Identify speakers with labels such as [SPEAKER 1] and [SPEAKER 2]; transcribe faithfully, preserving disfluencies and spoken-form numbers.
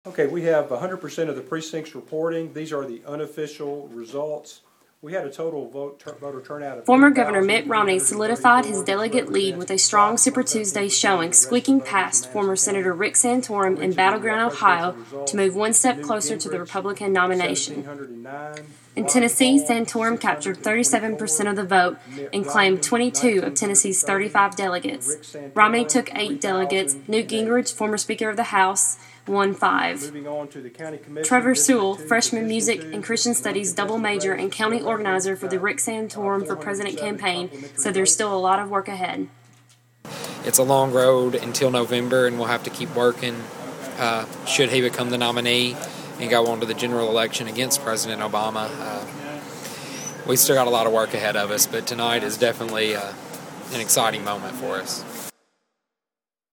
[SPEAKER 1] Okay, we have one hundred percent of the precincts reporting. These are the unofficial results. We had a total vote tur- voter turnout of
[SPEAKER 2] Former Governor Mitt Romney solidified his delegate lead with a strong Super Tuesday showing, squeaking past former Senator Rick Santorum in Battleground, Ohio, to move one step closer to the Republican nomination. In Tennessee, Santorum captured thirty-seven percent of the vote and claimed twenty-two of Tennessee's thirty-five delegates. Romney took eight delegates. Newt Gingrich, former Speaker of the House, won five. Trevor Sewell, freshman music and Christian studies double major and county organizer for the Rick Santorum for President campaign, said there's still a lot of work ahead.
[SPEAKER 3] It's a long road until November, and we'll have to keep working uh, should he become the nominee and go on to the general election against President Obama. Uh, we still got a lot of work ahead of us, but tonight is definitely uh, an exciting moment for us.